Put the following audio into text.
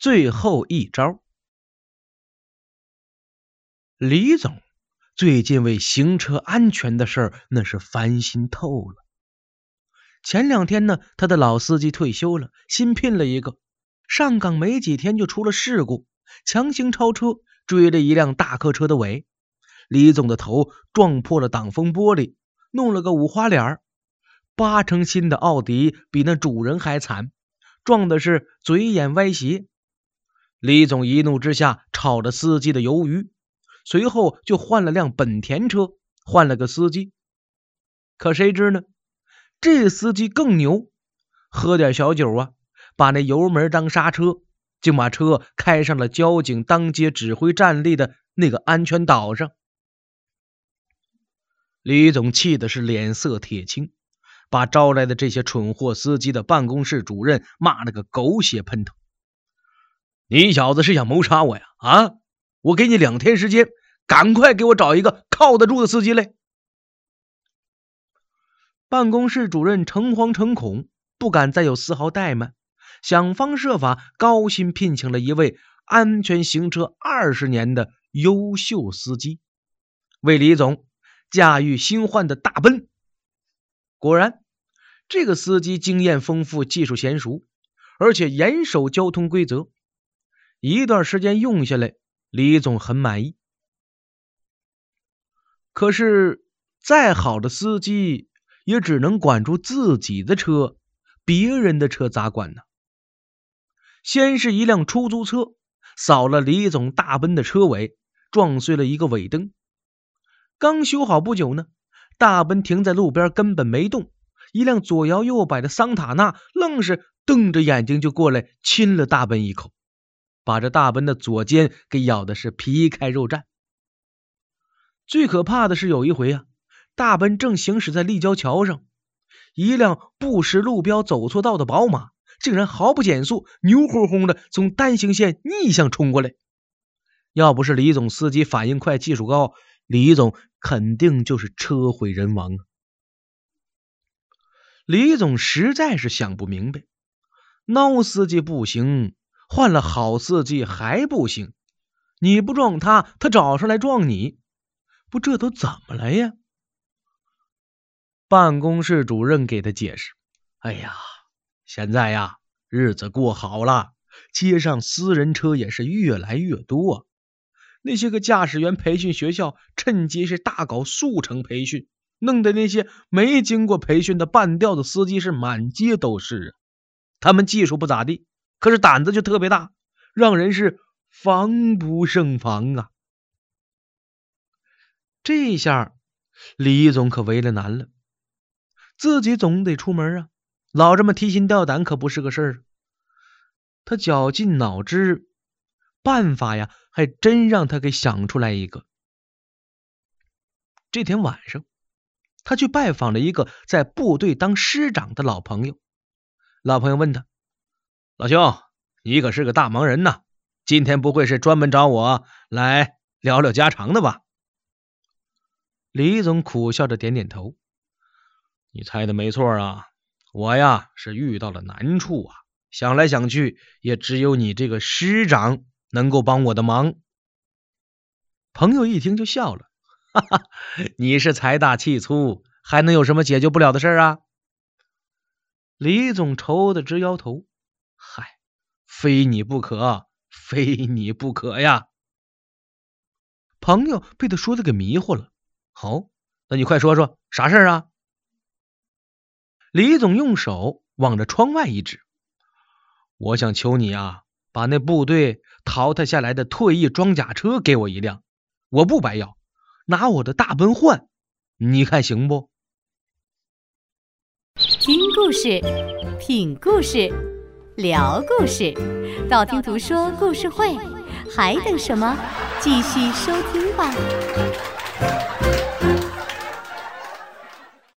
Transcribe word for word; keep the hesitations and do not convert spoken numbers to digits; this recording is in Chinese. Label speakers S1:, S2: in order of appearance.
S1: 最后一招。李总最近为行车安全的事儿那是烦心透了。前两天呢，他的老司机退休了，新聘了一个，上岗没几天就出了事故，强行超车，追了一辆大客车的尾，李总的头撞破了挡风玻璃，弄了个五花脸儿。八成新的奥迪比那主人还惨，撞的是嘴眼歪斜。李总一怒之下炒了司机的鱿鱼，随后就换了辆本田车，换了个司机。可谁知呢，这司机更牛，喝点小酒啊，把那油门当刹车，竟把车开上了交警当街指挥站立的那个安全岛上。李总气的是脸色铁青，把招来的这些蠢货司机的办公室主任骂了个狗血喷头。你小子是想谋杀我呀？啊！我给你两天时间，赶快给我找一个靠得住的司机来。办公室主任诚惶诚恐，不敢再有丝毫怠慢，想方设法高薪聘请了一位安全行车二十年的优秀司机，为李总驾驭新换的大奔。果然，这个司机经验丰富，技术娴熟，而且严守交通规则。一段时间用下来，李总很满意。可是再好的司机也只能管住自己的车，别人的车咋管呢？先是一辆出租车扫了李总大奔的车尾，撞碎了一个尾灯。刚修好不久呢，大奔停在路边根本没动，一辆左摇右摆的桑塔纳愣是瞪着眼睛就过来亲了大奔一口，把这大奔的左肩给咬的是皮开肉绽。最可怕的是有一回啊，大奔正行驶在立交桥上，一辆不识路标走错道的宝马竟然毫不减速，牛哄哄的从单行线逆向冲过来。要不是李总司机反应快技术高，李总肯定就是车毁人亡啊。李总实在是想不明白，孬司机不行，换了好司机还不行，你不撞他，他找上来撞你，不这都怎么了呀？办公室主任给他解释，哎呀，现在呀，日子过好了，街上私人车也是越来越多，那些个驾驶员培训学校趁机是大搞速成培训，弄得那些没经过培训的半吊子司机是满街都是啊。他们技术不咋地，可是胆子就特别大，让人是防不胜防啊。这下李总可为了难了，自己总得出门啊，老这么提心吊胆可不是个事儿。他绞尽脑汁，办法呀还真让他给想出来一个。这天晚上，他去拜访了一个在部队当师长的老朋友。老朋友问他，老兄，你可是个大忙人呐，今天不会是专门找我来聊聊家常的吧？李总苦笑着点点头，你猜的没错啊，我呀是遇到了难处啊，想来想去也只有你这个师长能够帮我的忙。朋友一听就笑了，哈哈，你是财大气粗，还能有什么解决不了的事啊？李总愁得直摇头，嗨，非你不可，非你不可呀。朋友被他说的给迷糊了，好，那你快说说啥事啊？李总用手往着窗外一指，我想求你啊，把那部队淘汰下来的退役装甲车给我一辆，我不白要，拿我的大奔换，你看行不？
S2: 听故事，品故事，聊故事，道听途说故事会，还等什么？继续收听吧。